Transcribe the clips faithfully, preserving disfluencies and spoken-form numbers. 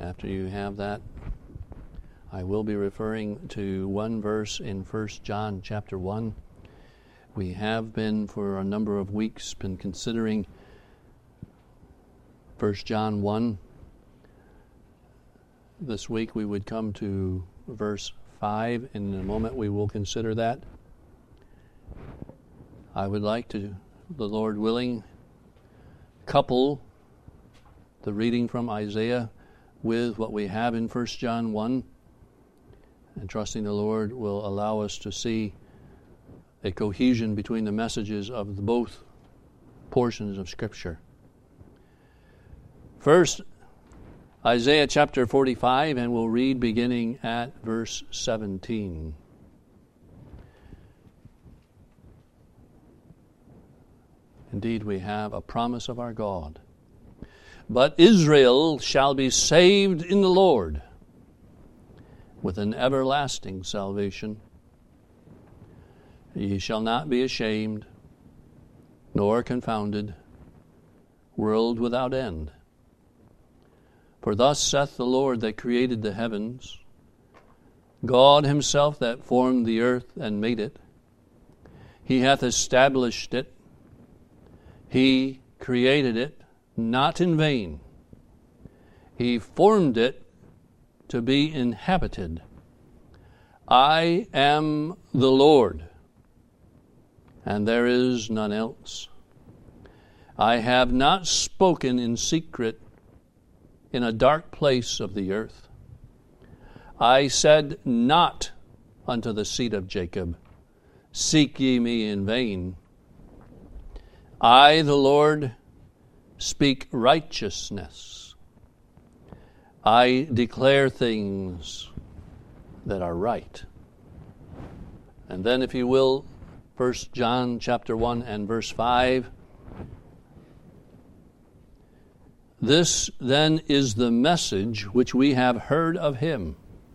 After you have that, I will be referring to one verse in First John chapter one. We have been for a number of weeks been considering First John one. This week we would come to verse five. In a moment we will consider that. I would like to, the Lord willing, couple the reading from Isaiah with what we have in First John one, and trusting the Lord will allow us to see a cohesion between the messages of the both portions of Scripture. First, Isaiah chapter forty-five, and we'll read beginning at verse seventeen. Indeed, we have a promise of our God. But Israel shall be saved in the Lord with an everlasting salvation. Ye shall not be ashamed, nor confounded, world without end. For thus saith the Lord that created the heavens, God himself that formed the earth and made it. He hath established it. He created it, not in vain. He formed it to be inhabited. I am the Lord, and there is none else. I have not spoken in secret in a dark place of the earth. I said not unto the seed of Jacob, seek ye me in vain. I, the Lord, speak righteousness. I declare things that are right. And then, if you will, First John chapter one and verse five. This then is the message which we have heard of him,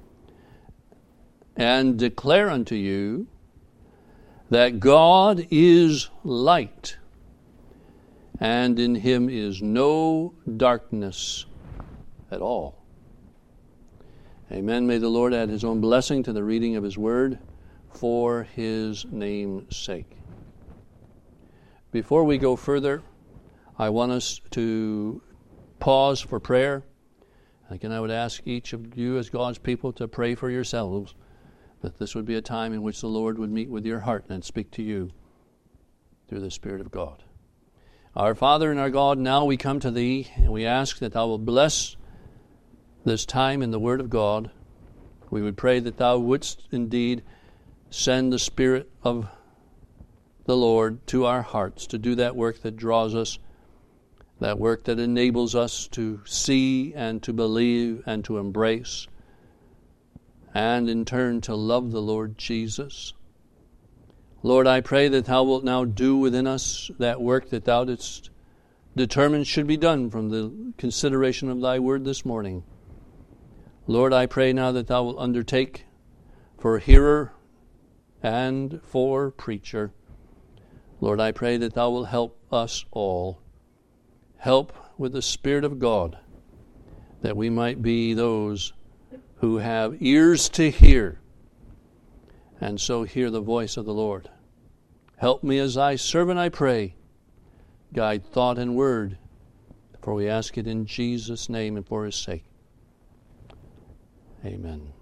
and declare unto you that God is light, and in him is no darkness at all. Amen. May the Lord add his own blessing to the reading of his word for his name's sake. Before we go further, I want us to pause for prayer. Again, I would ask each of you as God's people to pray for yourselves, that this would be a time in which the Lord would meet with your heart and speak to you through the Spirit of God. Our Father and our God, now we come to Thee, and we ask that Thou will bless this time in the Word of God. We would pray that Thou wouldst indeed send the Spirit of the Lord to our hearts to do that work that draws us, that work that enables us to see and to believe and to embrace, and in turn to love the Lord Jesus. Lord, I pray that Thou wilt now do within us that work that Thou didst determine should be done from the consideration of Thy word this morning. Lord, I pray now that Thou wilt undertake for hearer and for preacher. Lord, I pray that Thou wilt help us all. Help with the Spirit of God, that we might be those who have ears to hear, and so hear the voice of the Lord. Help me as Thy servant, I pray. Guide thought and word, for we ask it in Jesus' name and for His sake. Amen.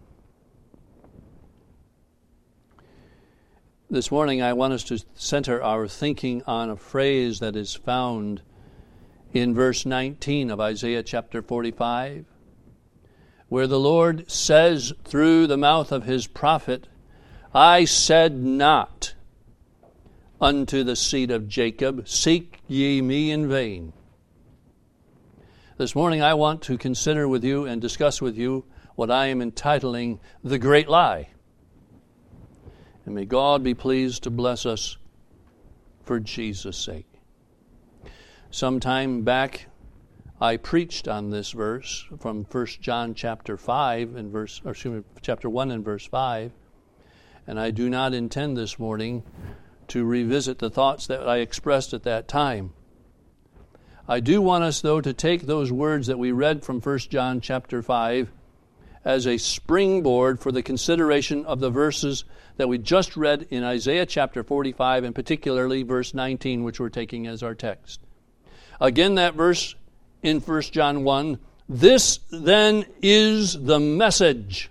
This morning I want us to center our thinking on a phrase that is found in verse nineteen of Isaiah chapter forty-five, where the Lord says through the mouth of His prophet, I said not unto the seed of Jacob, seek ye me in vain. This morning I want to consider with you and discuss with you what I am entitling the great lie. And may God be pleased to bless us for Jesus' sake. Some time back, I preached on this verse from First John chapter five and verse, or excuse me, chapter one and verse five. And I do not intend this morning to revisit the thoughts that I expressed at that time. I do want us, though, to take those words that we read from First John chapter five as a springboard for the consideration of the verses that we just read in Isaiah chapter forty-five, and particularly verse nineteen, which we're taking as our text. Again, that verse in First John one, this then is the message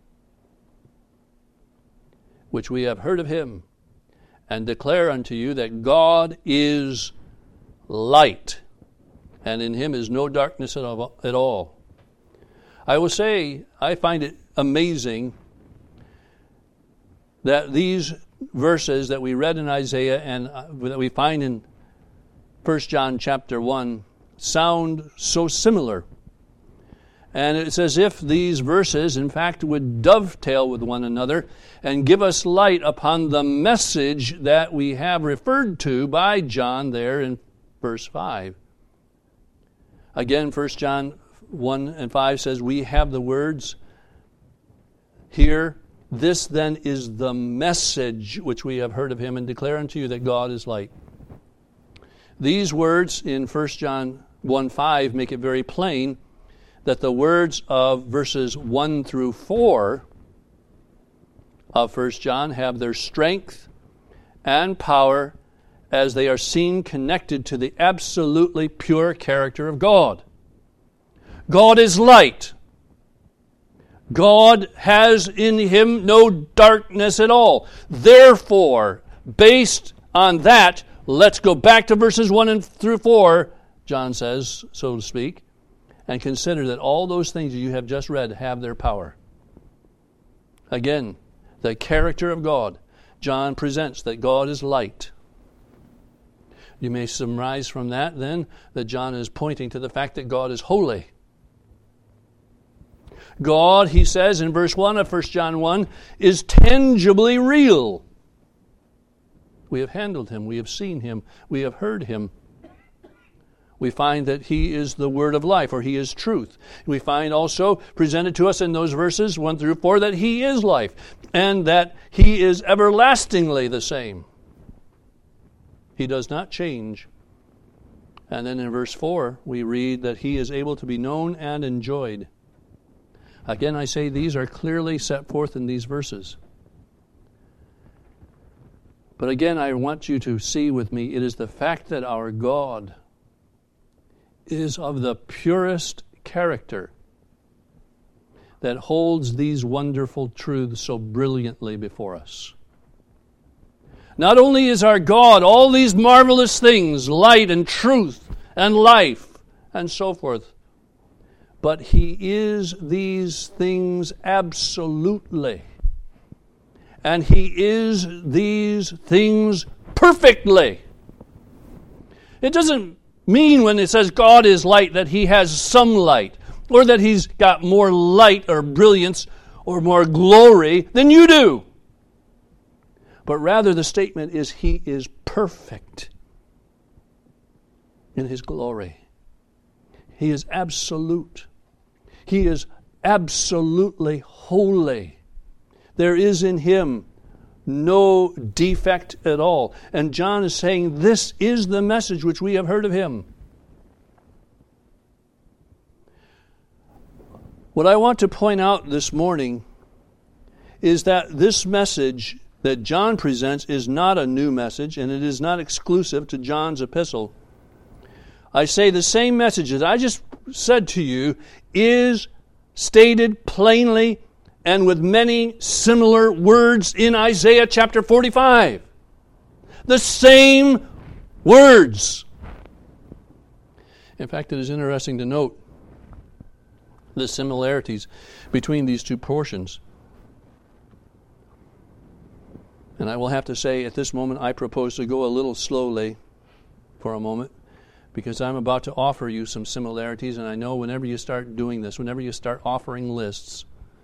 which we have heard of him, and declare unto you that God is light, and in him is no darkness at all. I will say, I find it amazing that these verses that we read in Isaiah and that we find in First John chapter one sound so similar. And it's as if these verses, in fact, would dovetail with one another and give us light upon the message that we have referred to by John there in verse five. Again, First John one and five says, we have the words here, this then is the message which we have heard of him, and declare unto you that God is light. These words in First John one five make it very plain that the words of verses one through four of First John have their strength and power as they are seen connected to the absolutely pure character of God. God is light. God has in him no darkness at all. Therefore, based on that, let's go back to verses one and through four, John says, so to speak, and consider that all those things you have just read have their power. Again, the character of God. John presents that God is light. You may surmise from that, then, that John is pointing to the fact that God is holy. God, he says in verse one of First John one, is tangibly real. We have handled him, we have seen him, we have heard him. We find that he is the word of life, or he is truth. We find also presented to us in those verses one through four that he is life, and that he is everlastingly the same. He does not change. And then in verse four, we read that he is able to be known and enjoyed. Again, I say these are clearly set forth in these verses. But again, I want you to see with me, it is the fact that our God is of the purest character that holds these wonderful truths so brilliantly before us. Not only is our God all these marvelous things, light and truth and life and so forth, but he is these things absolutely. And he is these things perfectly. It doesn't mean when it says God is light that he has some light, or that he's got more light or brilliance or more glory than you do. But rather the statement is he is perfect in his glory. He is absolute. He is absolutely holy. There is in him no defect at all. And John is saying this is the message which we have heard of him. What I want to point out this morning is that this message that John presents is not a new message, and it is not exclusive to John's epistle. I say the same message that I just said to you is stated plainly and with many similar words in Isaiah chapter forty-five. The same words. In fact, it is interesting to note the similarities between these two portions. And I will have to say at this moment I propose to go a little slowly for a moment, because I'm about to offer you some similarities, and I know whenever you start doing this, whenever you start offering lists,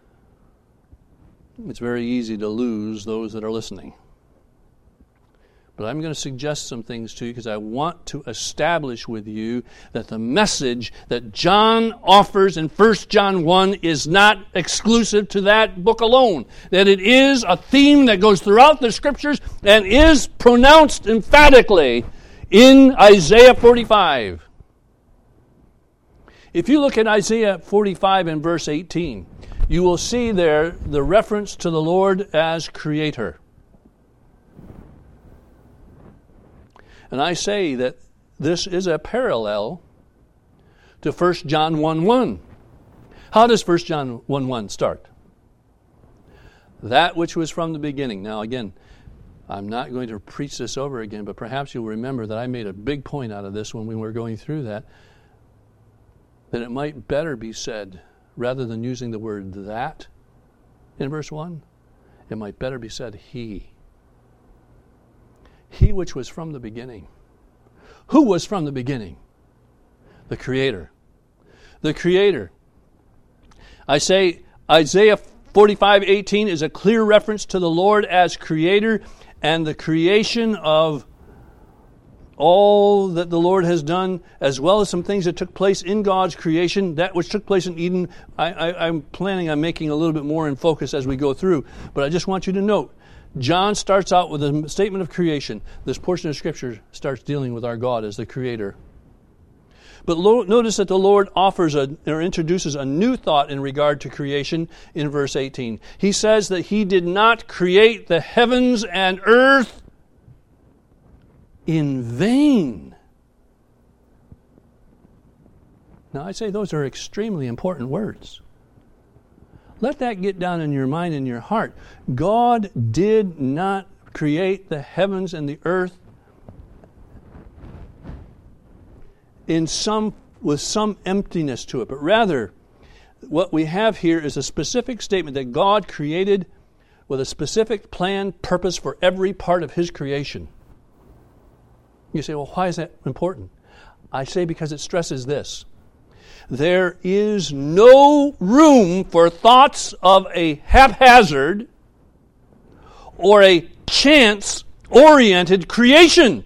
it's very easy to lose those that are listening. But I'm going to suggest some things to you because I want to establish with you that the message that John offers in First John one is not exclusive to that book alone. That it is a theme that goes throughout the Scriptures and is pronounced emphatically in Isaiah forty-five. If you look at Isaiah forty-five and verse eighteen, you will see there the reference to the Lord as Creator. And I say that this is a parallel to First John one one. How does First John one one start? That which was from the beginning. Now again, I'm not going to preach this over again, but perhaps you'll remember that I made a big point out of this when we were going through that, that it might better be said, rather than using the word that in verse one, it might better be said he. He which was from the beginning. Who was from the beginning? The Creator. The Creator. I say Isaiah forty-five eighteen is a clear reference to the Lord as Creator and the creation of all that the Lord has done, as well as some things that took place in God's creation. That which took place in Eden, I, I, I'm planning on making a little bit more in focus as we go through. But I just want you to note, John starts out with a statement of creation. This portion of Scripture starts dealing with our God as the Creator. But lo- notice that the Lord offers a, or introduces a new thought in regard to creation in verse eighteen. He says that He did not create the heavens and earth in vain. Now, I say those are extremely important words. Let that get down in your mind and your heart. God did not create the heavens and the earth in some with some emptiness to it, but rather what we have here is a specific statement that God created with a specific plan, purpose for every part of His creation. You say, well, why is that important? I say because it stresses this. There is no room for thoughts of a haphazard or a chance-oriented creation.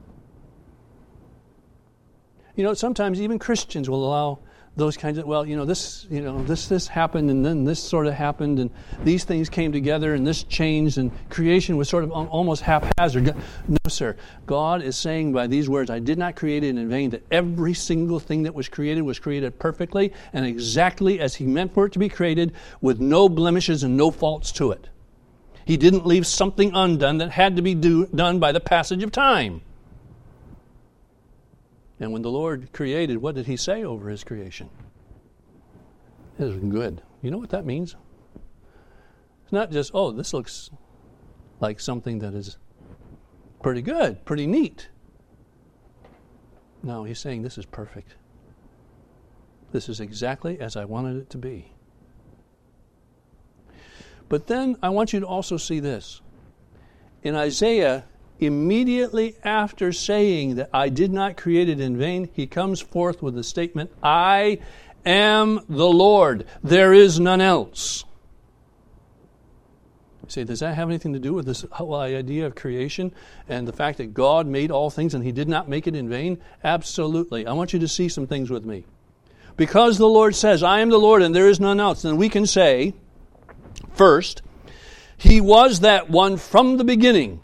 You know, sometimes even Christians will allow those kinds of, well, you know, this, you know, this, this happened, and then this sort of happened, and these things came together, and this changed, and creation was sort of almost haphazard. No, sir. God is saying by these words, I did not create it in vain, that every single thing that was created was created perfectly and exactly as He meant for it to be created, with no blemishes and no faults to it. He didn't leave something undone that had to be do, done by the passage of time. And when the Lord created, what did He say over His creation? It was good. You know what that means? It's not just, oh, this looks like something that is pretty good, pretty neat. No, He's saying this is perfect. This is exactly as I wanted it to be. But then I want you to also see this. In Isaiah, immediately after saying that I did not create it in vain, he comes forth with the statement, I am the Lord. There is none else. You say, does that have anything to do with this whole idea of creation and the fact that God made all things and He did not make it in vain? Absolutely. I want you to see some things with me. Because the Lord says, I am the Lord and there is none else, then we can say, first, He was that one from the beginning,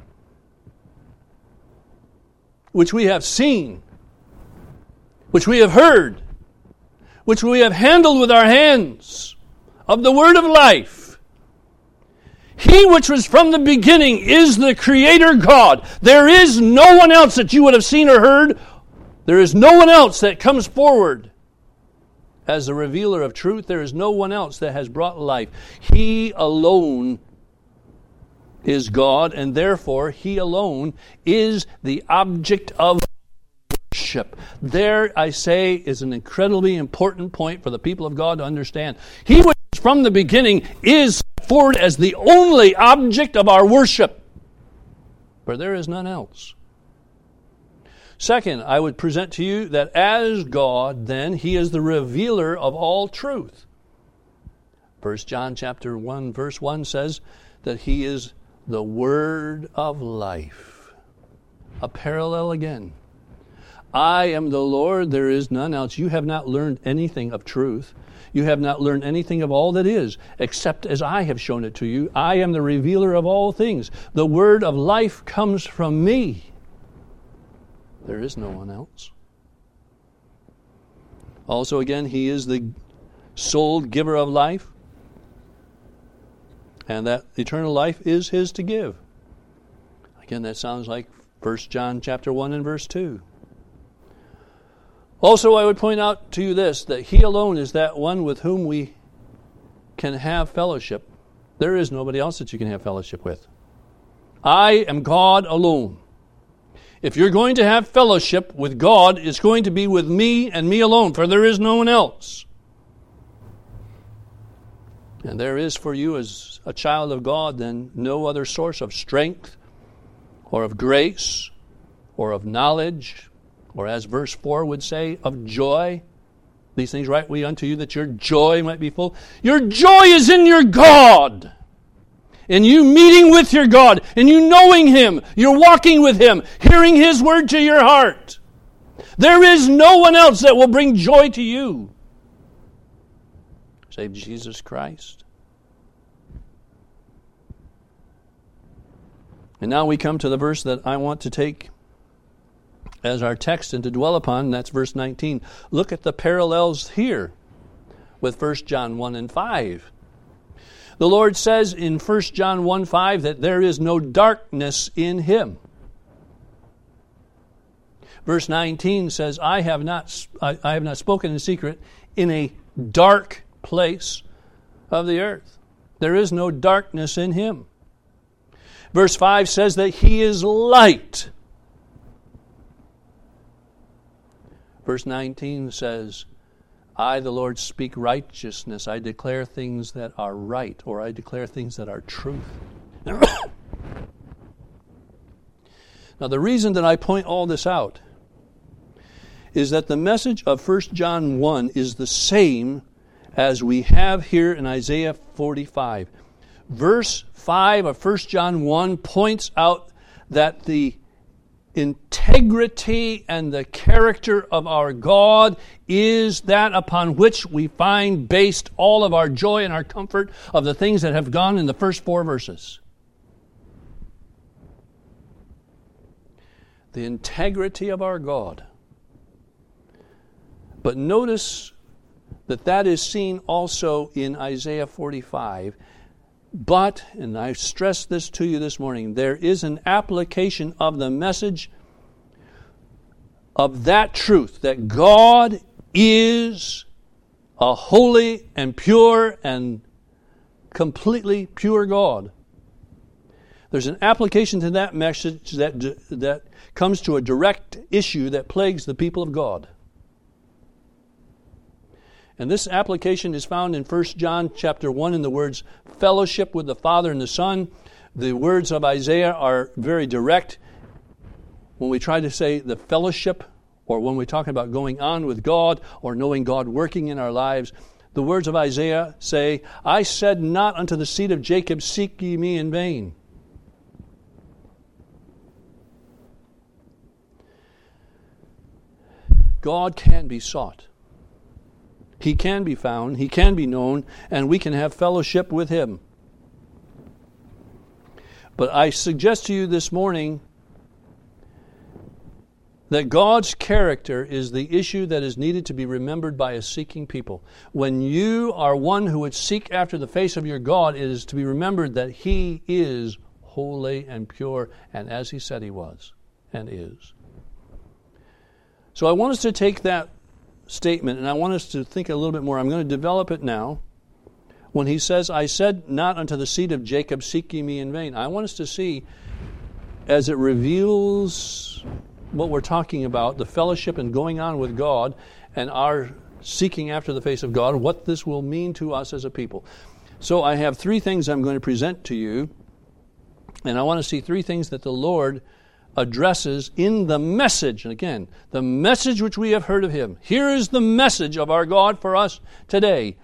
which we have seen, which we have heard, which we have handled with our hands, of the word of life. He which was from the beginning is the Creator God. There is no one else that you would have seen or heard. There is no one else that comes forward as the revealer of truth. There is no one else that has brought life. He alone is God, and therefore He alone is the object of worship. There, I say, is an incredibly important point for the people of God to understand. He which is from the beginning is set forward as the only object of our worship, for there is none else. Second, I would present to you that as God, then, He is the revealer of all truth. First John chapter one, verse one says that He is the word of life. A parallel again. I am the Lord, there is none else. You have not learned anything of truth. You have not learned anything of all that is, except as I have shown it to you. I am the revealer of all things. The word of life comes from me. There is no one else. Also, again, He is the sole giver of life, and that eternal life is His to give. Again, that sounds like First John chapter one and verse two. Also, I would point out to you this, that He alone is that one with whom we can have fellowship. There is nobody else that you can have fellowship with. I am God alone. If you're going to have fellowship with God, it's going to be with me and me alone, for there is no one else. And there is for you as a child of God then no other source of strength or of grace or of knowledge, or as verse four would say, of joy. These things write we unto you that your joy might be full. Your joy is in your God. In you meeting with your God, in you knowing Him, you're walking with Him, hearing His word to your heart. There is no one else that will bring joy to you save Jesus Christ. And now we come to the verse that I want to take as our text and to dwell upon, and that's verse nineteen. Look at the parallels here with First John one and five. The Lord says in First John one five that there is no darkness in Him. Verse nineteen says, I have not I, I have not spoken in secret in a dark place of the earth. There is no darkness in Him. Verse five says that He is light. Verse nineteen says, I, the Lord, speak righteousness. I declare things that are right, or I declare things that are truth. Now, the reason that I point all this out is that the message of First John one is the same as we have here in Isaiah forty-five. Verse five of First John one points out that the integrity and the character of our God is that upon which we find based all of our joy and our comfort of the things that have gone in the first four verses. The integrity of our God. But notice that that is seen also in Isaiah forty-five. But, and I stress this to you this morning, there is an application of the message of that truth, that God is a holy and pure and completely pure God. There's an application to that message that, that comes to a direct issue that plagues the people of God. And this application is found in First John chapter one in the words fellowship with the Father and the Son. The words of Isaiah are very direct. When we try to say the fellowship, or when we're talking about going on with God, or knowing God working in our lives, the words of Isaiah say, I said not unto the seed of Jacob, seek ye me in vain. God can be sought. He can be found, He can be known, and we can have fellowship with Him. But I suggest to you this morning that God's character is the issue that is needed to be remembered by a seeking people. When you are one who would seek after the face of your God, it is to be remembered that He is holy and pure, and as He said He was and is. So I want us to take that statement, and I want us to think a little bit more. I'm going to develop it now. When He says, I said not unto the seed of Jacob, seek ye me in vain. I want us to see, as it reveals what we're talking about, the fellowship and going on with God, and our seeking after the face of God, what this will mean to us as a people. So I have three things I'm going to present to you, and I want to see three things that the Lord addresses in the message. And again, the message which we have heard of Him. Here is the message of our God for us today.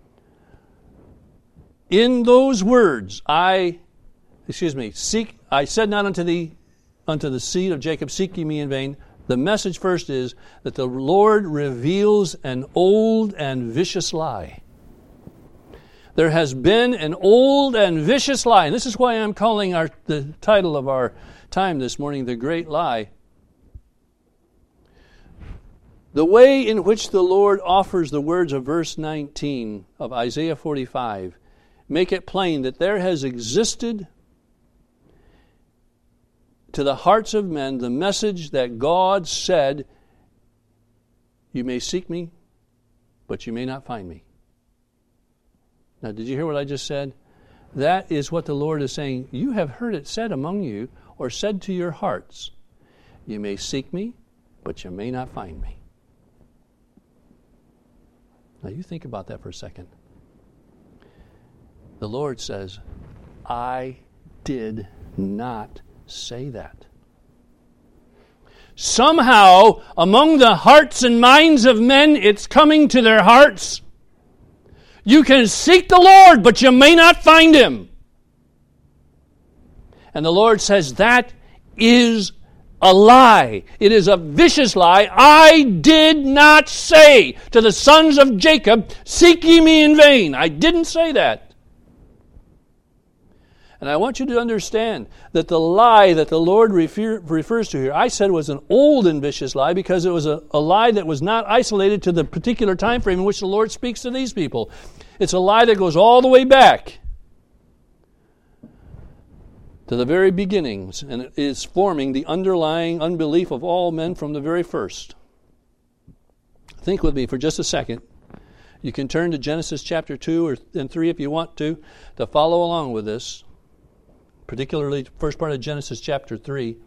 In those words, I, excuse me, seek, I said not unto thee, unto the seed of Jacob, seek ye me in vain. The message first is that the Lord reveals an old and vicious lie. There has been an old and vicious lie, and this is why I'm calling our the title of our time this morning, The Great Lie. The way in which the Lord offers the words of verse nineteen of Isaiah forty-five make it plain that there has existed to the hearts of men the message that God said, you may seek me, but you may not find me. Now, did you hear what I just said? That is what the Lord is saying. You have heard it said among you, or said to your hearts, you may seek me, but you may not find me. Now, you think about that for a second. The Lord says, I did not say that. Somehow, among the hearts and minds of men, it's coming to their hearts. You can seek the Lord, but you may not find Him. And the Lord says, that is a lie. It is a vicious lie. I did not say to the sons of Jacob, seek ye me in vain. I didn't say that. And I want you to understand that the lie that the Lord refer, refers to here, I said was an old and vicious lie because it was a, a lie that was not isolated to the particular time frame in which the Lord speaks to these people. It's a lie that goes all the way back to the very beginnings, and it is forming the underlying unbelief of all men from the very first. Think with me for just a second. You can turn to Genesis chapter two or and three if you want to, to follow along with this. Particularly the first part of Genesis chapter three.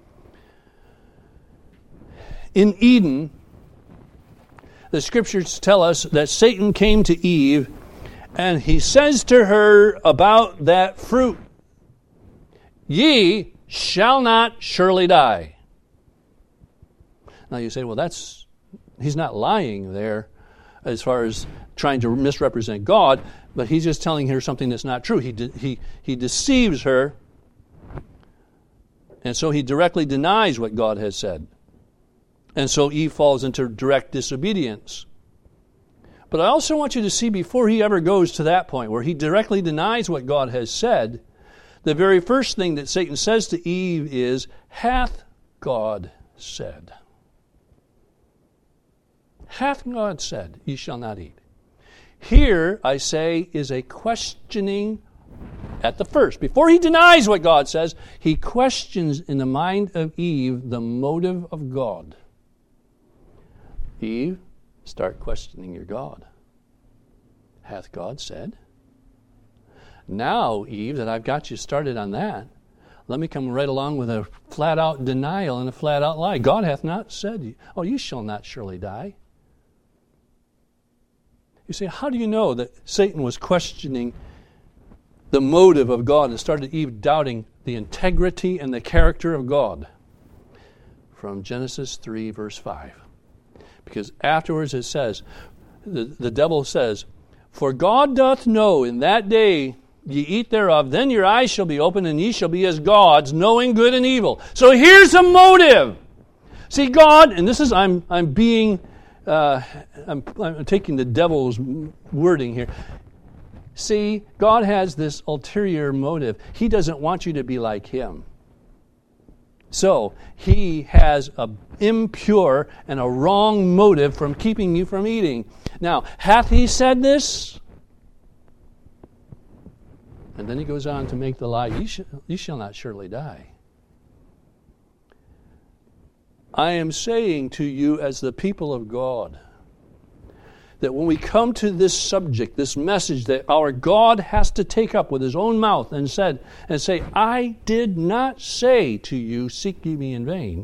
In Eden, the scriptures tell us that Satan came to Eve and he says to her about that fruit, ye shall not surely die. Now you say, well, that's, he's not lying there as far as trying to misrepresent God, but he's just telling her something that's not true. He de- he he deceives her. And so he directly denies what God has said. And so Eve falls into direct disobedience. But I also want you to see before he ever goes to that point where he directly denies what God has said, the very first thing that Satan says to Eve is, hath God said? Hath God said, ye shall not eat? Here, I say, is a questioning at the first. Before he denies what God says, he questions in the mind of Eve the motive of God. Eve, start questioning your God. Hath God said? Now, Eve, that I've got you started on that, let me come right along with a flat-out denial and a flat-out lie. God hath not said, oh, you shall not surely die. You say, how do you know that Satan was questioning the motive of God and started Eve doubting the integrity and the character of God? From Genesis three, verse five. Because afterwards it says, the, the devil says, for God doth know in that day ye eat thereof, then your eyes shall be opened, and ye shall be as gods, knowing good and evil. So here's a motive. See, God, and this is, I'm I'm being, uh, I'm, I'm taking the devil's wording here. See, God has this ulterior motive. He doesn't want you to be like Him. So, He has an impure and a wrong motive from keeping you from eating. Now, hath He said this? And then He goes on to make the lie, ye, sh- ye shall not surely die. I am saying to you as the people of God, that when we come to this subject, this message that our God has to take up with His own mouth and said and say, I did not say to you, seek ye me in vain,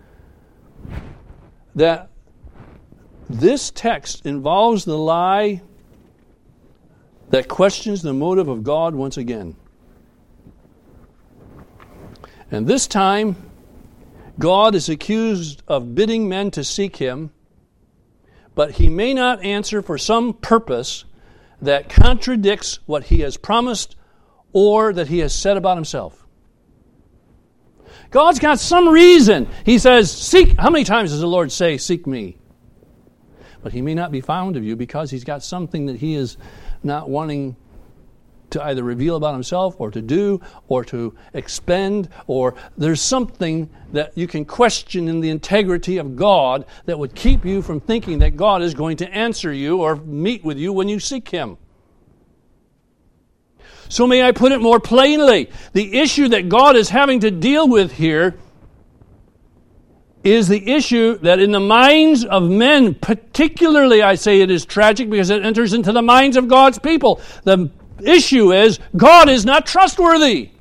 that this text involves the lie that questions the motive of God once again. And this time, God is accused of bidding men to seek Him, but He may not answer for some purpose that contradicts what He has promised or that He has said about Himself. God's got some reason. He says, seek. How many times does the Lord say, seek me? But He may not be found of you because He's got something that He is not wanting to either reveal about himself or to do or to expend, or there's something that you can question in the integrity of God that would keep you from thinking that God is going to answer you or meet with you when you seek Him. So may I put it more plainly, the issue that God is having to deal with here is the issue that in the minds of men, particularly I say it is tragic because it enters into the minds of God's people. The issue is God is not trustworthy.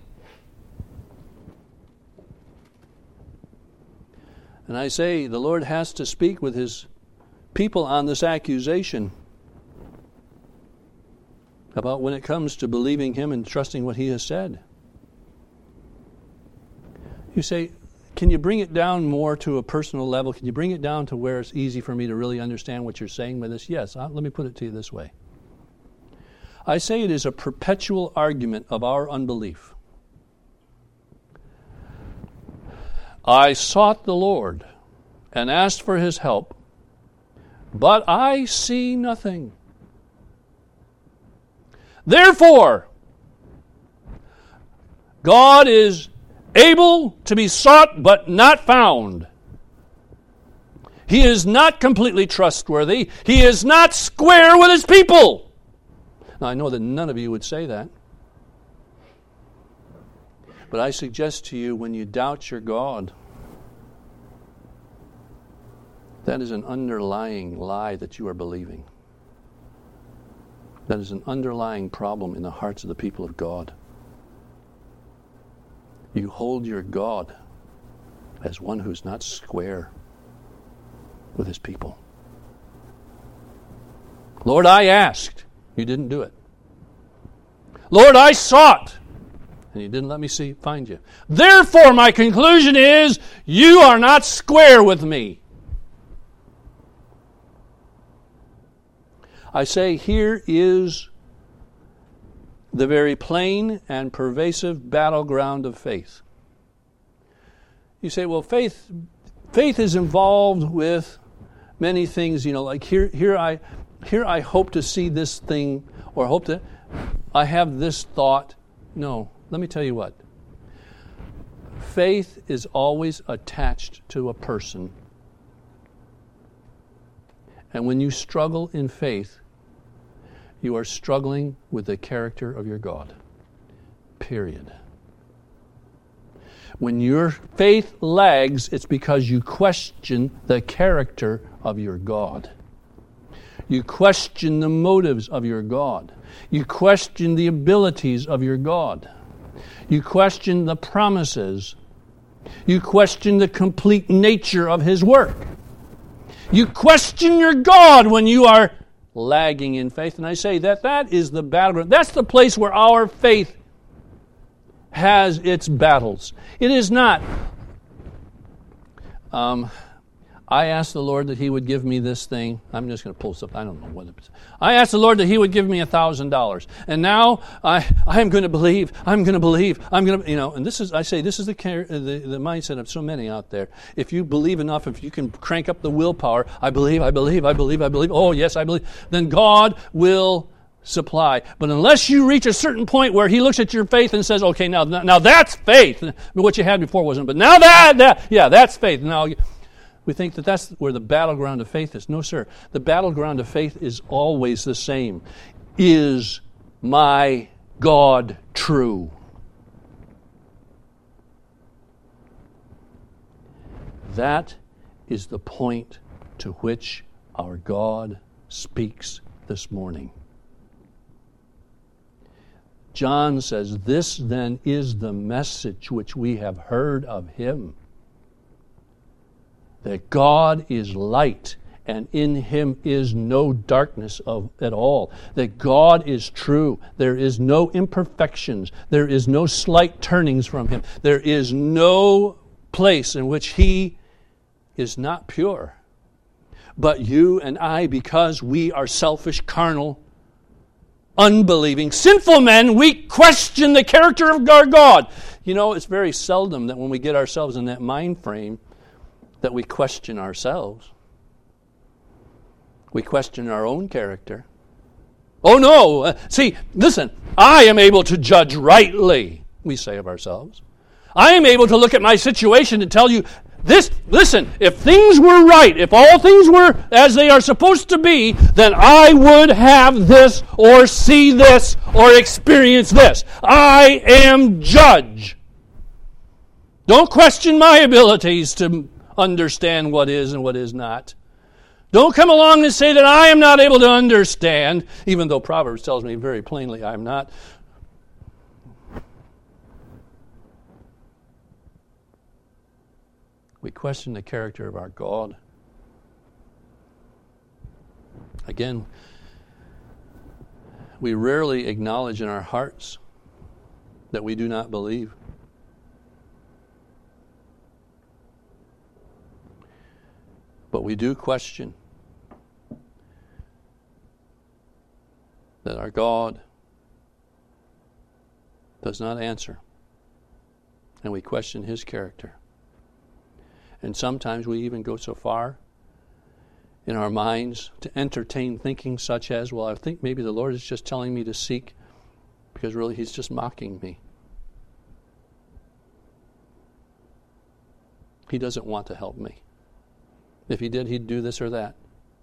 And I say the Lord has to speak with His people on this accusation about when it comes to believing Him and trusting what He has said. You say, can you bring it down more to a personal level? Can you bring it down to where it's easy for me to really understand what you're saying with this? Yes, let me put it to you this way. I say it is a perpetual argument of our unbelief. I sought the Lord and asked for His help, but I see nothing. Therefore, God is able to be sought but not found. He is not completely trustworthy. He is not square with His people. Now, I know that none of you would say that. But I suggest to you, when you doubt your God, that is an underlying lie that you are believing. That is an underlying problem in the hearts of the people of God. You hold your God as one who's not square with His people. Lord, I asked. You didn't do it. Lord, I sought. And You didn't let me see find You. Therefore, my conclusion is, You are not square with me. I say here is the very plain and pervasive battleground of faith. You say, well, faith faith is involved with many things, you know, like here here I here I hope to see this thing, or hope to I have this thought. No, let me tell you what. Faith is always attached to a person. And when you struggle in faith, you are struggling with the character of your God. Period. When your faith lags, it's because you question the character of your God. You question the motives of your God. You question the abilities of your God. You question the promises. You question the complete nature of His work. You question your God when you are lagging in faith. And I say that that is the battleground. That's the place where our faith has its battles. It is not, um, I asked the Lord that He would give me this thing. I'm just going to pull something. I don't know what it is. I asked the Lord that He would give me a thousand dollars. And now I I am going to believe. I'm going to believe. I'm going to, you know, and this is, I say, this is the, the the mindset of so many out there. If you believe enough, if you can crank up the willpower, I believe, I believe, I believe, I believe. Oh, yes, I believe. Then God will supply. But unless you reach a certain point where He looks at your faith and says, okay, now now that's faith. What you had before wasn't, but now that, that yeah, that's faith. Now we think that that's where the battleground of faith is. No, sir. The battleground of faith is always the same. Is my God true? That is the point to which our God speaks this morning. John says, this then is the message which we have heard of Him, that God is light, and in Him is no darkness of at all. That God is true. There is no imperfections. There is no slight turnings from Him. There is no place in which He is not pure. But you and I, because we are selfish, carnal, unbelieving, sinful men, we question the character of our God. You know, it's very seldom that when we get ourselves in that mind frame that we question ourselves. We question our own character. Oh no, uh, see, listen, I am able to judge rightly, we say of ourselves. I am able to look at my situation and tell you, this, listen, if things were right, if all things were as they are supposed to be, then I would have this or see this or experience this. I am judge. Don't question my abilities to understand what is and what is not. Don't come along and say that I am not able to understand, even though Proverbs tells me very plainly I am not. We question the character of our God. Again, we rarely acknowledge in our hearts that we do not believe. But we do question that our God does not answer. And we question His character. And sometimes we even go so far in our minds to entertain thinking such as, well, I think maybe the Lord is just telling me to seek because really He's just mocking me. He doesn't want to help me. If He did, He'd do this or that.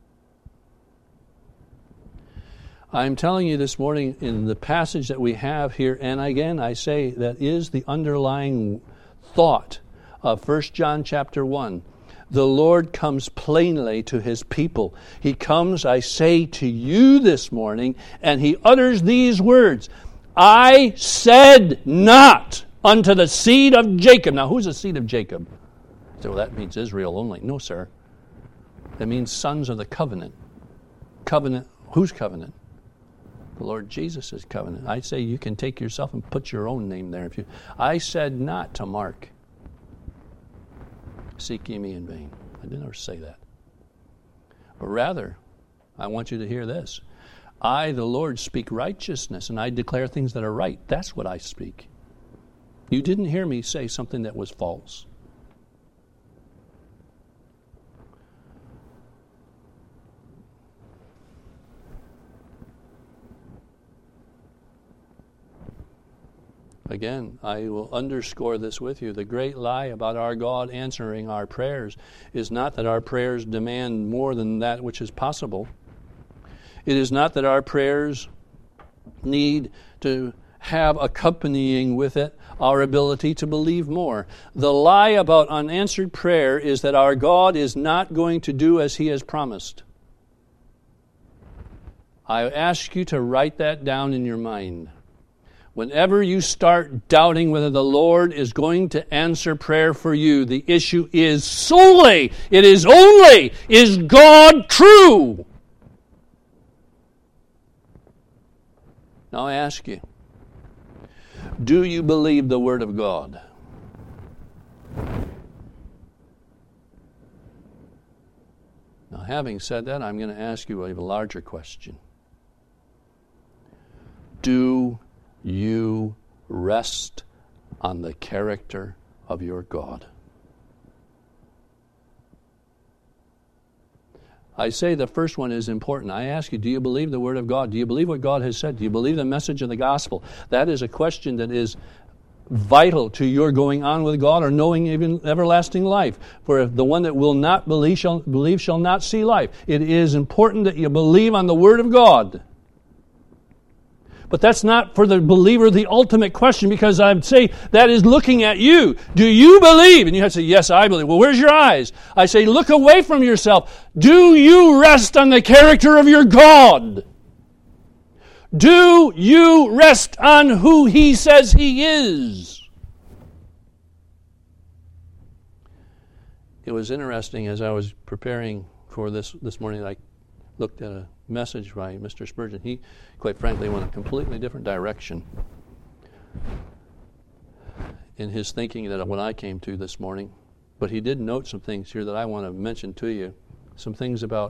I'm telling you this morning in the passage that we have here, and again I say that is the underlying thought of First John chapter one. The Lord comes plainly to His people. He comes, I say to you this morning, and He utters these words, I said not unto the seed of Jacob. Now, who's the seed of Jacob? So well, that means Israel only. No, sir. That means sons of the covenant. Covenant, whose covenant? The Lord Jesus' covenant. I say you can take yourself and put your own name there. If you, I said not to Mark, seek ye me in vain. I didn't ever say that. But rather, I want you to hear this. I, the Lord, speak righteousness, and I declare things that are right. That's what I speak. You didn't hear me say something that was false. Again, I will underscore this with you. The great lie about our God answering our prayers is not that our prayers demand more than that which is possible. It is not that our prayers need to have accompanying with it our ability to believe more. The lie about unanswered prayer is that our God is not going to do as He has promised. I ask you to write that down in your mind. Whenever you start doubting whether the Lord is going to answer prayer for you, the issue is solely, it is only, is God true? Now I ask you, do you believe the Word of God? Now, having said that, I'm going to ask you a larger question. Do you rest on the character of your God? I say the first one is important. I ask you, do you believe the Word of God? Do you believe what God has said? Do you believe the message of the gospel? That is a question that is vital to your going on with God or knowing even everlasting life. For if the one that will not believe shall, believe shall not see life. It is important that you believe on the Word of God. But that's not for the believer the ultimate question, because I'd say that is looking at you. Do you believe? And you have to say, yes, I believe. Well, where's your eyes? I say, look away from yourself. Do you rest on the character of your God? Do you rest on who He says He is? It was interesting as I was preparing for this this morning, I looked at a message by Mister Spurgeon. He, quite frankly, went a completely different direction in his thinking than what I came to this morning. But he did note some things here that I want to mention to you. Some things about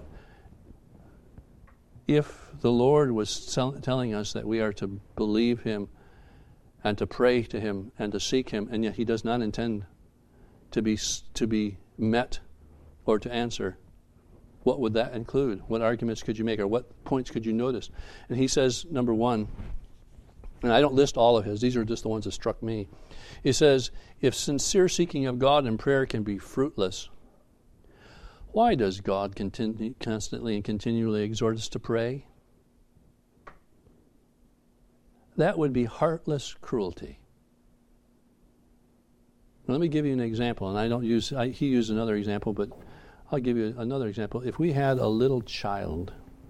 if the Lord was tell, telling us that we are to believe Him and to pray to Him and to seek Him, and yet He does not intend to be to be met or to answer, what would that include? What arguments could you make, or what points could you notice? And he says, number one, and I don't list all of his, these are just the ones that struck me. He says, if sincere seeking of God in prayer can be fruitless, why does God continue, constantly and continually exhort us to pray? That would be heartless cruelty. Let me give you an example, and I don't use, I, he used another example, but I'll give you another example. If we had a little child,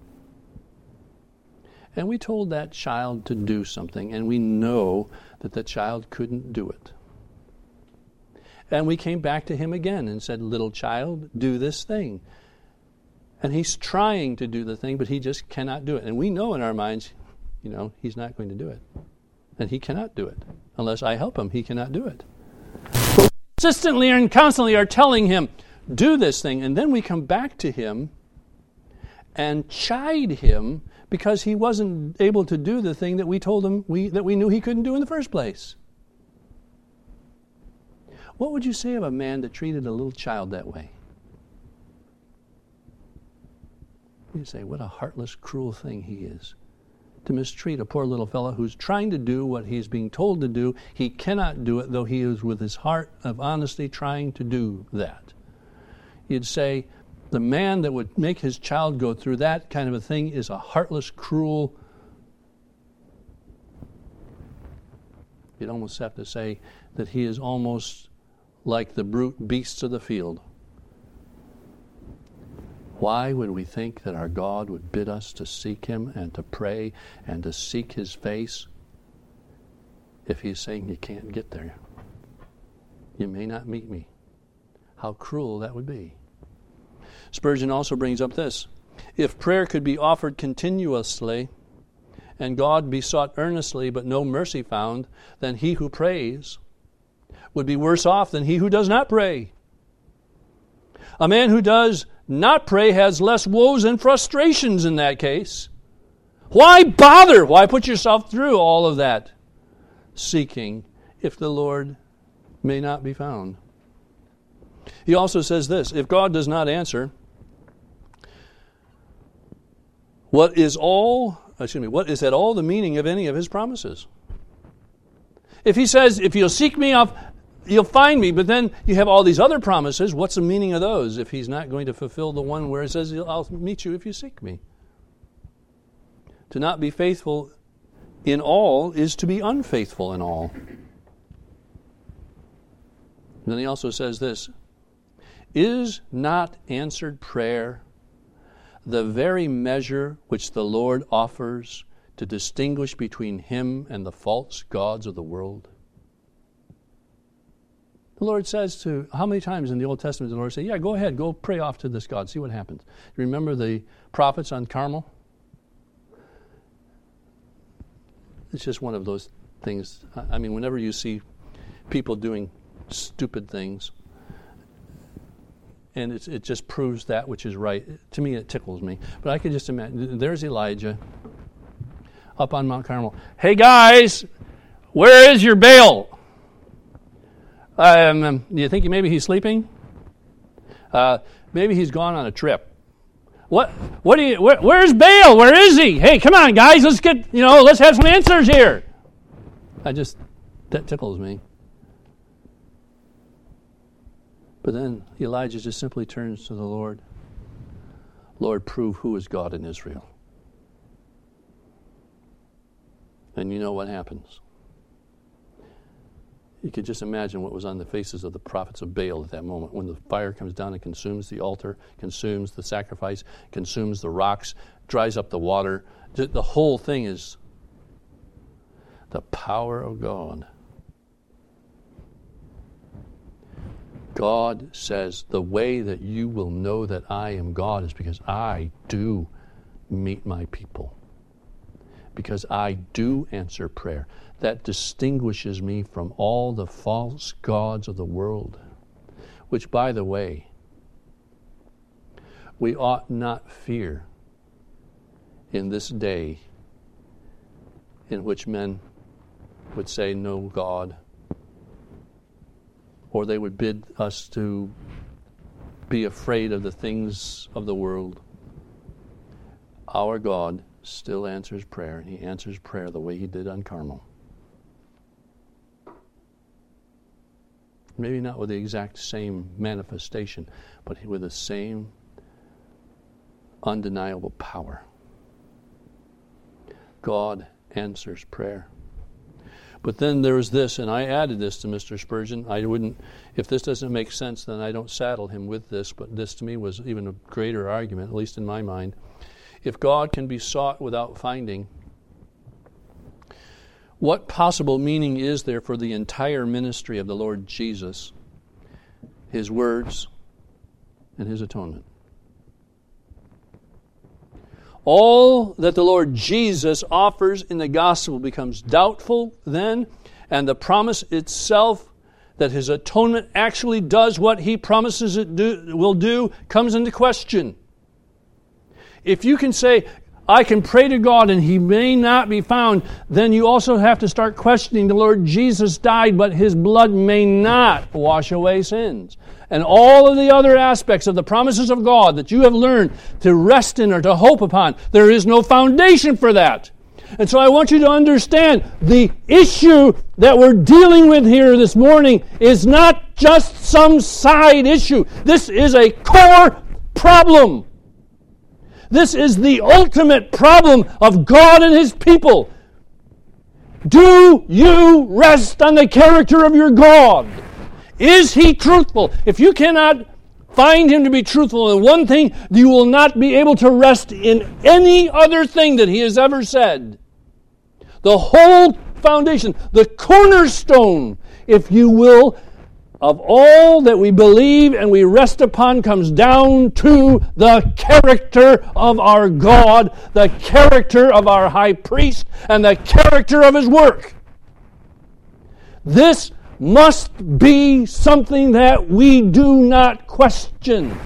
and we told that child to do something, and we know that the child couldn't do it, and we came back to him again and said, little child, do this thing. And he's trying to do the thing, but he just cannot do it. And we know in our minds, you know, he's not going to do it. And he cannot do it. Unless I help him, he cannot do it. But consistently and constantly are telling him, do this thing. And then we come back to him and chide him because he wasn't able to do the thing that we told him we, that we knew he couldn't do in the first place. What would you say of a man that treated a little child that way? You'd say, what a heartless, cruel thing he is. To mistreat a poor little fellow who's trying to do what he's being told to do. He cannot do it, though he is with his heart of honesty trying to do that. You'd say, the man that would make his child go through that kind of a thing is a heartless, cruel. You'd almost have to say that he is almost like the brute beasts of the field. Why would we think that our God would bid us to seek him and to pray and to seek his face if he's saying you can't get there? You may not meet me. How cruel that would be. Spurgeon also brings up this. If prayer could be offered continuously and God be sought earnestly but no mercy found, then he who prays would be worse off than he who does not pray. A man who does not pray has less woes and frustrations in that case. Why bother? Why put yourself through all of that seeking if the Lord may not be found? He also says this, if God does not answer, what is all, excuse me, what is at all the meaning of any of his promises? If he says, if you'll seek me, I'll, you'll find me, but then you have all these other promises, what's the meaning of those if he's not going to fulfill the one where it says, I'll meet you if you seek me? To not be faithful in all is to be unfaithful in all. And then he also says this, is not answered prayer the very measure which the Lord offers to distinguish between him and the false gods of the world? The Lord says to, how many times in the Old Testament did the Lord say, yeah, go ahead, go pray off to this God, see what happens. Remember the prophets on Carmel? It's just one of those things. I mean, whenever you see people doing stupid things, and it's, it just proves that which is right. To me, it tickles me. But I could just imagine, there's Elijah up on Mount Carmel. Hey, guys, where is your Baal? Um, do you think maybe he's sleeping? Uh, maybe he's gone on a trip. What? What do you? Where, where's Baal? Where is he? Hey, come on, guys, let's get, you know, let's have some answers here. I just, that tickles me. But then Elijah just simply turns to the Lord. Lord, prove who is God in Israel. And you know what happens. You could just imagine what was on the faces of the prophets of Baal at that moment when the fire comes down and consumes the altar, consumes the sacrifice, consumes the rocks, dries up the water. The whole thing is the power of God. God says, the way that you will know that I am God is because I do meet my people. Because I do answer prayer. That distinguishes me from all the false gods of the world. Which, by the way, we ought not fear in this day in which men would say no God, or they would bid us to be afraid of the things of the world. Our God still answers prayer, and He answers prayer the way He did on Carmel. Maybe not with the exact same manifestation, but with the same undeniable power. God answers prayer. But then there's this, and I added this to Mister Spurgeon. I wouldn't, if this doesn't make sense, then I don't saddle him with this, but this to me was even a greater argument, at least in my mind. If God can be sought without finding, what possible meaning is there for the entire ministry of the Lord Jesus, His words, and His atonement? All that the Lord Jesus offers in the gospel becomes doubtful then, and the promise itself that His atonement actually does what He promises it do, will do comes into question. If you can say, I can pray to God and He may not be found, then you also have to start questioning the Lord Jesus died, but His blood may not wash away sins. And all of the other aspects of the promises of God that you have learned to rest in or to hope upon, there is no foundation for that. And so I want you to understand the issue that we're dealing with here this morning is not just some side issue. This is a core problem. This is the ultimate problem of God and His people. Do you rest on the character of your God? Is He truthful? If you cannot find Him to be truthful in one thing, you will not be able to rest in any other thing that He has ever said. The whole foundation, the cornerstone, if you will, of all that we believe and we rest upon comes down to the character of our God, the character of our high priest, and the character of His work. This must be something that we do not question.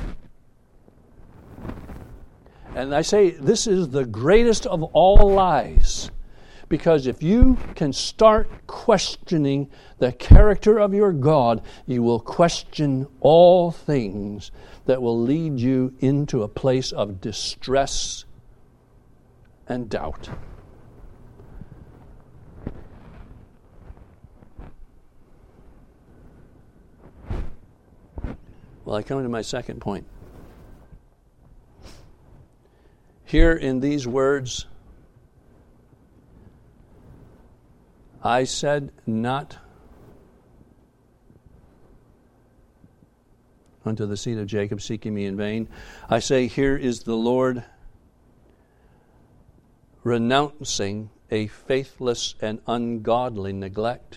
And I say this is the greatest of all lies. Because if you can start questioning the character of your God, you will question all things that will lead you into a place of distress and doubt. Well, I come to my second point. Here in these words, I said not unto the seed of Jacob, seeking me in vain. I say, here is the Lord renouncing a faithless and ungodly neglect.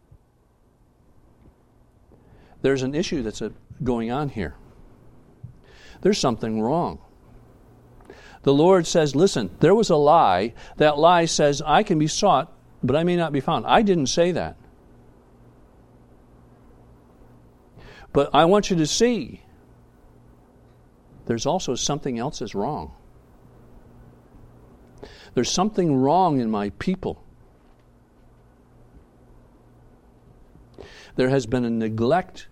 There's an issue that's going on here. There's something wrong. The Lord says, listen, there was a lie. That lie says, I can be sought, but I may not be found. I didn't say that. But I want you to see, there's also something else that's wrong. There's something wrong in my people. There has been a neglect,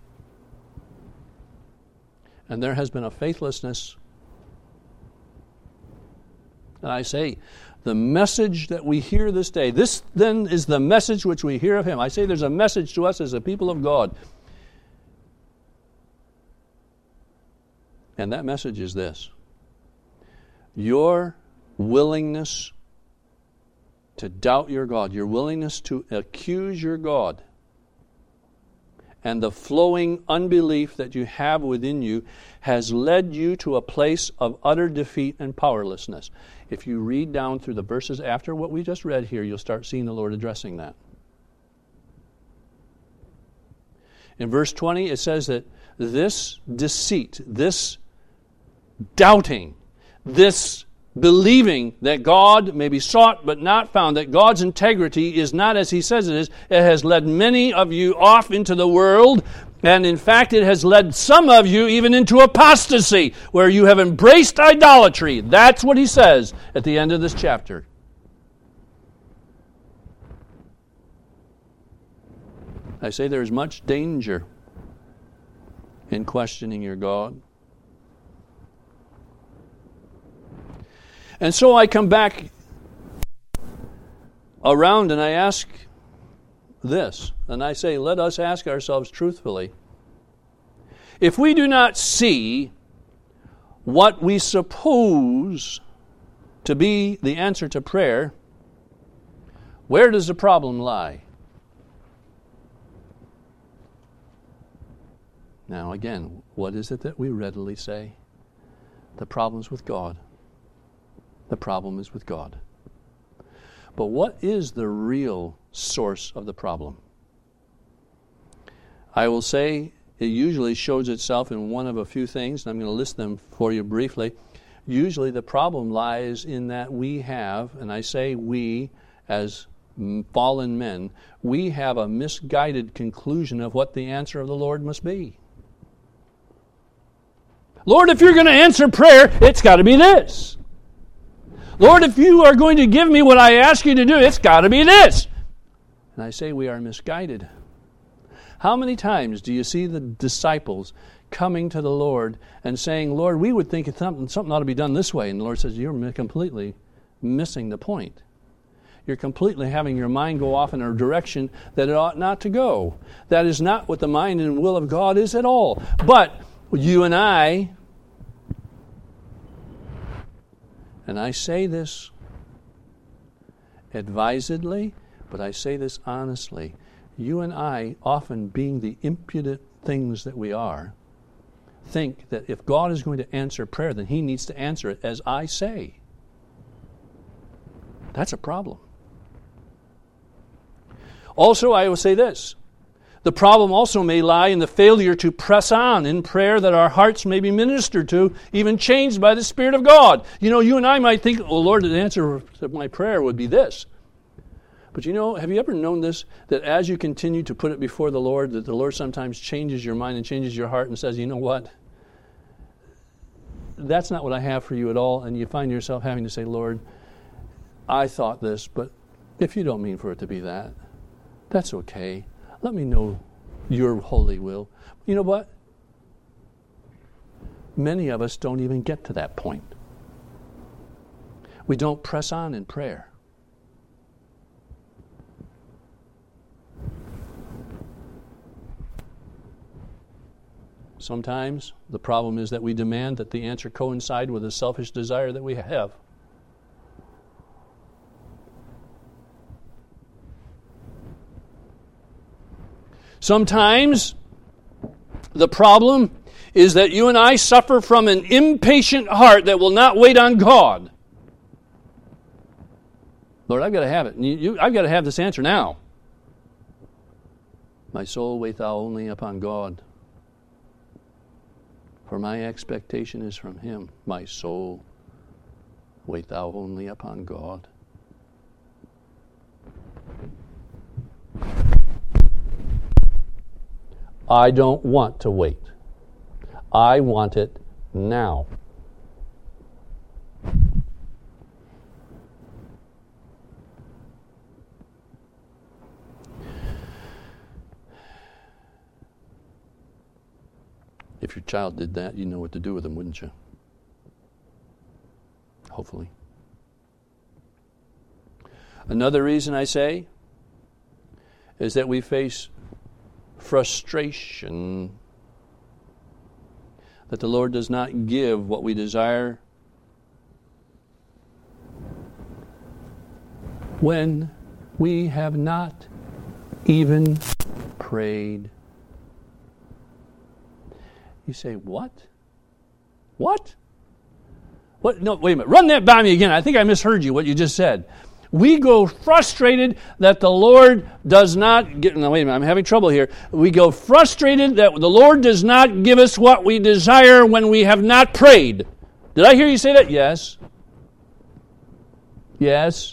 and there has been a faithlessness. And I say, the message that we hear this day, this then is the message which we hear of Him. I say there's a message to us as a people of God. And that message is this: your willingness to doubt your God, your willingness to accuse your God, and the flowing unbelief that you have within you has led you to a place of utter defeat and powerlessness. If you read down through the verses after what we just read here, you'll start seeing the Lord addressing that. In verse twenty, it says that this deceit, this doubting, this believing that God may be sought but not found, that God's integrity is not as He says it is, it has led many of you off into the world, and in fact it has led some of you even into apostasy, where you have embraced idolatry. That's what He says at the end of this chapter. I say there is much danger in questioning your God. And so I come back around and I ask this, and I say, let us ask ourselves truthfully. If we do not see what we suppose to be the answer to prayer, where does the problem lie? Now again, what is it that we readily say? The problem's with God. The problem is with God. But what is the real source of the problem? I will say it usually shows itself in one of a few things, and I'm going to list them for you briefly. Usually the problem lies in that we have, and I say we as fallen men, we have a misguided conclusion of what the answer of the Lord must be. Lord, if you're going to answer prayer, it's got to be this. Lord, if you are going to give me what I ask you to do, it's got to be this. And I say we are misguided. How many times do you see the disciples coming to the Lord and saying, Lord, we would think something, something ought to be done this way. And the Lord says, you're completely missing the point. You're completely having your mind go off in a direction that it ought not to go. That is not what the mind and will of God is at all. But you and I, and I say this advisedly, but I say this honestly, you and I, often being the impudent things that we are, think that if God is going to answer prayer, then He needs to answer it as I say. That's a problem. Also, I will say this. The problem also may lie in the failure to press on in prayer that our hearts may be ministered to, even changed by the Spirit of God. You know, you and I might think, oh, Lord, the answer to my prayer would be this. But you know, have you ever known this, that as you continue to put it before the Lord, that the Lord sometimes changes your mind and changes your heart and says, you know what? That's not what I have for you at all. And you find yourself having to say, Lord, I thought this, but if you don't mean for it to be that, that's okay. Let me know your holy will. You know what? Many of us don't even get to that point. We don't press on in prayer. Sometimes the problem is that we demand that the answer coincide with a selfish desire that we have. Sometimes the problem is that you and I suffer from an impatient heart that will not wait on God. Lord, I've got to have it. You, you, I've got to have this answer now. My soul, wait thou only upon God. For my expectation is from Him. My soul, wait thou only upon God. I don't want to wait. I want it now. If your child did that, you'd know what to do with them, wouldn't you? Hopefully. Another reason I say is that we face frustration that the Lord does not give what we desire when we have not even prayed. You say, what? What? What? No, wait a minute. Run that by me again. I think I misheard you, what you just said. We go frustrated that the Lord does not get, no, wait a minute, I'm having trouble here. We go frustrated that the Lord does not give us what we desire when we have not prayed. Did I hear you say that? Yes. Yes.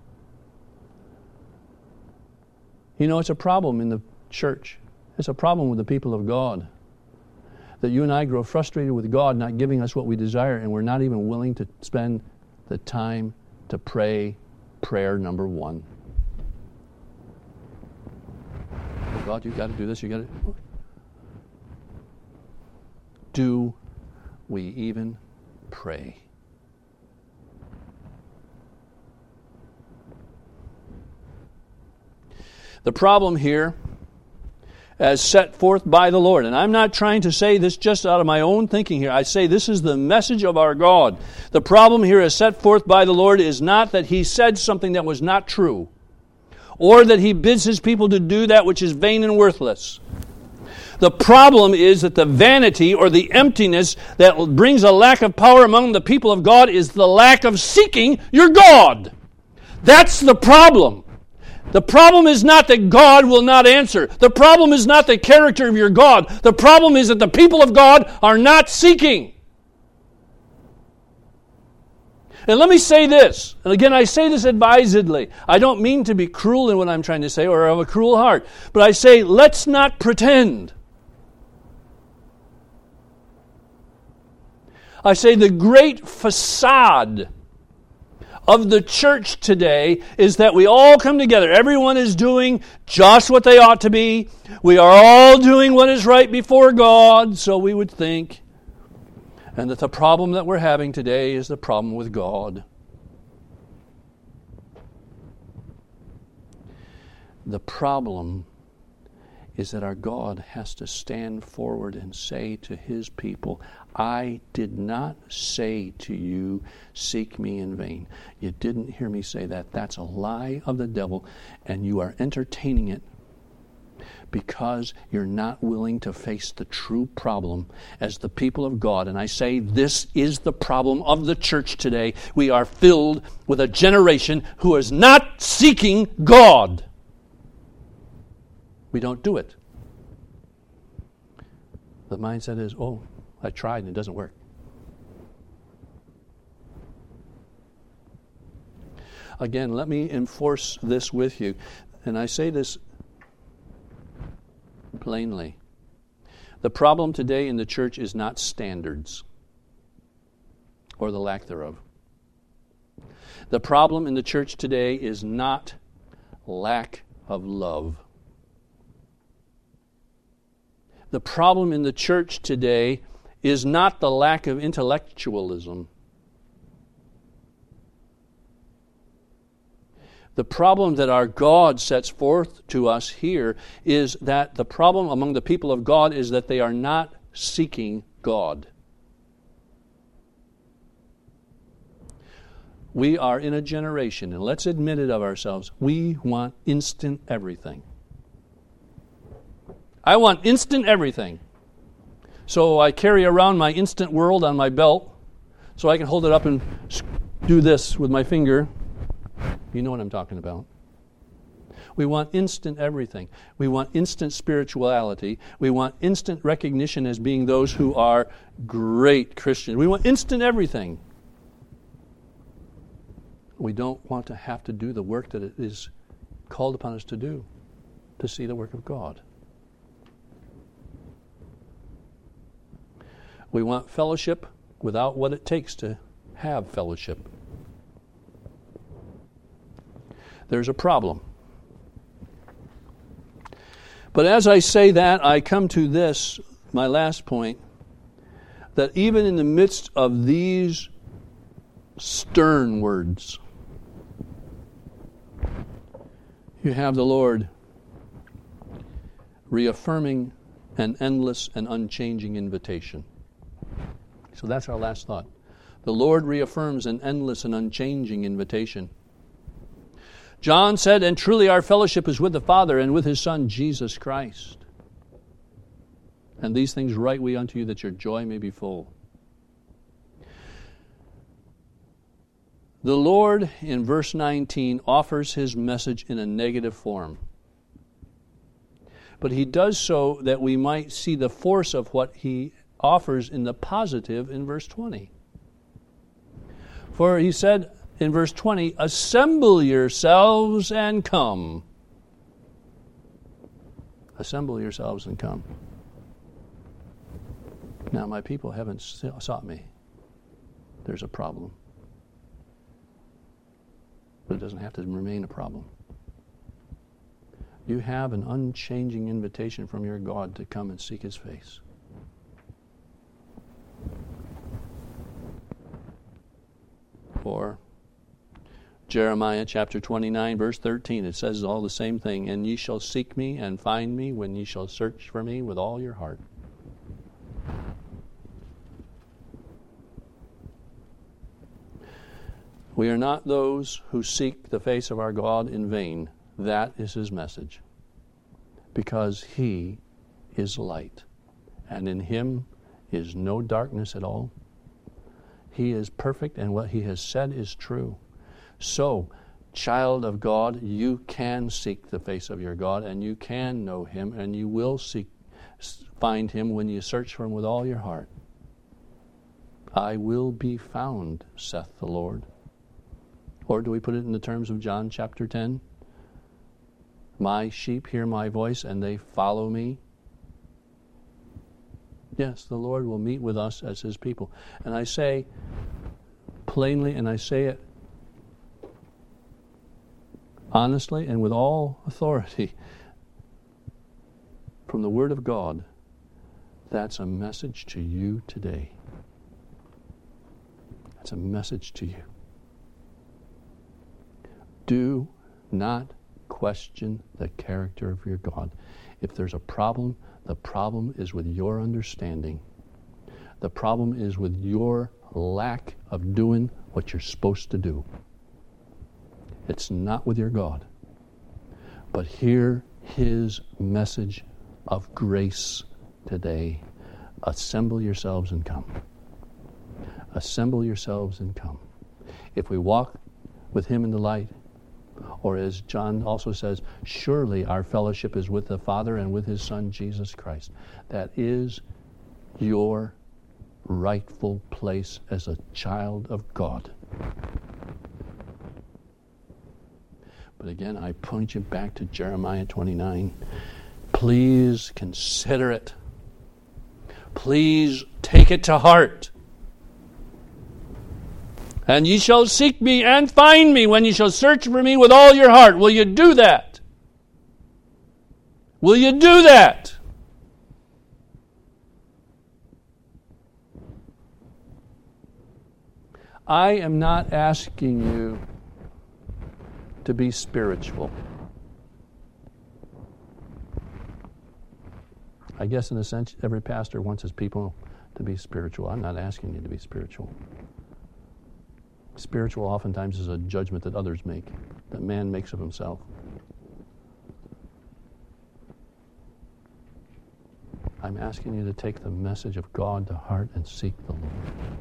You know, it's a problem in the church. It's a problem with the people of God. That you and I grow frustrated with God not giving us what we desire, and we're not even willing to spend the time to pray prayer number one. Oh God, you've got to do this, you got to... Do we even pray? The problem here, as set forth by the Lord, and I'm not trying to say this just out of my own thinking here. I say this is the message of our God. The problem here as set forth by the Lord is not that He said something that was not true, or that He bids His people to do that which is vain and worthless. The problem is that the vanity or the emptiness that brings a lack of power among the people of God is the lack of seeking your God. That's the problem. The problem is not that God will not answer. The problem is not the character of your God. The problem is that the people of God are not seeking. And let me say this, and again I say this advisedly. I don't mean to be cruel in what I'm trying to say or have a cruel heart, but I say let's not pretend. I say the great facade of the church today is that we all come together. Everyone is doing just what they ought to be. We are all doing what is right before God, so we would think. And that the problem that we're having today is the problem with God. The problem is that our God has to stand forward and say to His people, I did not say to you, seek me in vain. You didn't hear me say that. That's a lie of the devil, and you are entertaining it because you're not willing to face the true problem as the people of God. And I say this is the problem of the church today. We are filled with a generation who is not seeking God. We don't do it. The mindset is, oh, I tried and it doesn't work. Again, let me enforce this with you. And I say this plainly. The problem today in the church is not standards or the lack thereof. The problem in the church today is not lack of love. The problem in the church today is not the lack of intellectualism. The problem that our God sets forth to us here is that the problem among the people of God is that they are not seeking God. We are in a generation, and let's admit it of ourselves, we want instant everything. I want instant everything. So I carry around my instant world on my belt so I can hold it up and do this with my finger. You know what I'm talking about. We want instant everything. We want instant spirituality. We want instant recognition as being those who are great Christians. We want instant everything. We don't want to have to do the work that it is called upon us to do to see the work of God. We want fellowship without what it takes to have fellowship. There's a problem. But as I say that, I come to this, my last point, that even in the midst of these stern words, you have the Lord reaffirming an endless and unchanging invitation. So that's our last thought. The Lord reaffirms an endless and unchanging invitation. John said, and truly our fellowship is with the Father and with His Son, Jesus Christ. And these things write we unto you, that your joy may be full. The Lord, in verse nineteen, offers His message in a negative form. But He does so that we might see the force of what He offers in the positive in verse twenty. For He said in verse twenty, assemble yourselves and come. Assemble yourselves and come. Now my people haven't sought me. There's a problem. But it doesn't have to remain a problem. You have an unchanging invitation from your God to come and seek His face. For Jeremiah chapter twenty-nine, verse thirteen, it says all the same thing. And ye shall seek me and find me when ye shall search for me with all your heart. We are not those who seek the face of our God in vain. That is his message. Because he is light, and in him is no darkness at all. He is perfect, and what he has said is true. So, child of God, you can seek the face of your God, and you can know him, and you will seek, find him when you search for him with all your heart. I will be found, saith the Lord. Or do we put it in the terms of John chapter ten? My sheep hear my voice, and they follow me. Yes, the Lord will meet with us as his people. And I say plainly, and I say it honestly and with all authority from the Word of God, that's a message to you today. That's a message to you. Do not question the character of your God. If there's a problem, the problem is with your understanding. The problem is with your lack of doing what you're supposed to do. It's not with your God. But hear his message of grace today. Assemble yourselves and come. Assemble yourselves and come. If we walk with him in the light, or as John also says, surely our fellowship is with the Father and with his Son, Jesus Christ. That is your rightful place as a child of God. But again, I point you back to Jeremiah twenty-nine. Please consider it. Please take it to heart. And ye shall seek me and find me when ye shall search for me with all your heart. Will you do that? Will you do that? I am not asking you to be spiritual. I guess in a sense, every pastor wants his people to be spiritual. I'm not asking you to be spiritual. Spiritual oftentimes is a judgment that others make, that man makes of himself. I'm asking you to take the message of God to heart and seek the Lord.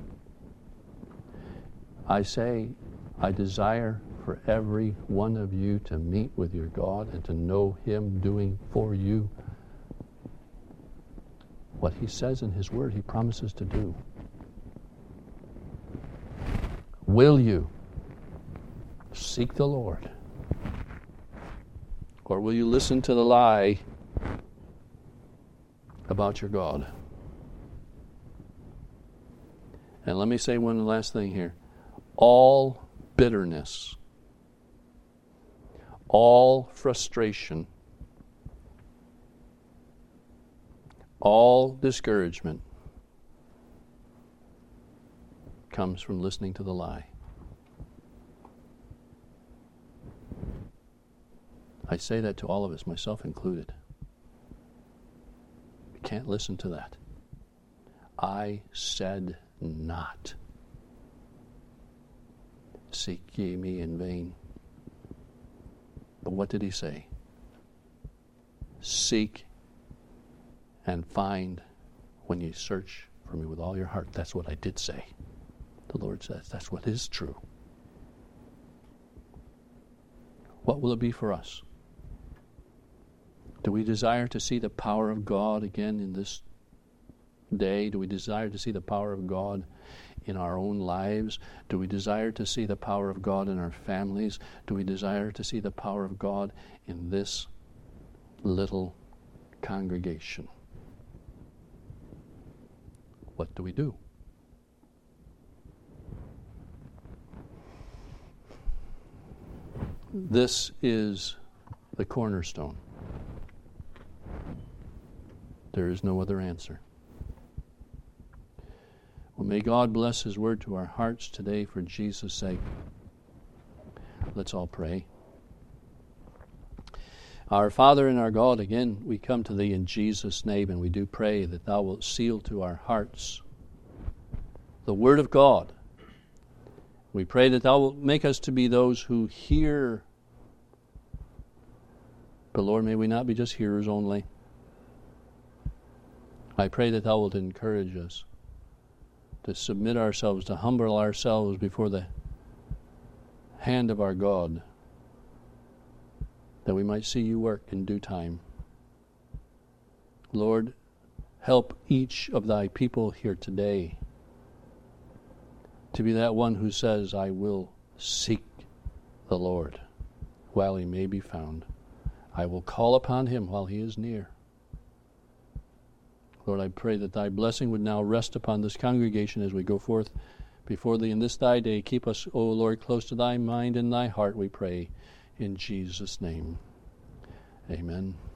I say, I desire for every one of you to meet with your God and to know him doing for you what he says in his word he promises to do. Will you seek the Lord? Or will you listen to the lie about your God? And let me say one last thing here. All bitterness, all frustration, all discouragement comes from listening to the lie. I say that to all of us, myself included. We can't listen to that. I said not. Seek ye me in vain. But what did he say? Seek and find when you search for me with all your heart. That's what I did say. The Lord says that's what is true. What will it be for us? Do we desire to see the power of God again in this day? Do we desire to see the power of God in our own lives? Do we desire to see the power of God in our families? Do we desire to see the power of God in this little congregation? What do we do? This is the cornerstone. There is no other answer. Well, may God bless his word to our hearts today for Jesus' sake. Let's all pray. Our Father and our God, again, we come to Thee in Jesus' name, and we do pray that Thou wilt seal to our hearts the Word of God. We pray that Thou wilt make us to be those who hear. But Lord, may we not be just hearers only. I pray that Thou wilt encourage us to submit ourselves, to humble ourselves before the hand of our God, that we might see You work in due time. Lord, help each of Thy people here today to be that one who says, I will seek the Lord while He may be found. I will call upon Him while He is near. Lord, I pray that Thy blessing would now rest upon this congregation as we go forth before Thee in this Thy day. Keep us, O Lord, close to Thy mind and Thy heart, we pray. In Jesus' name, amen.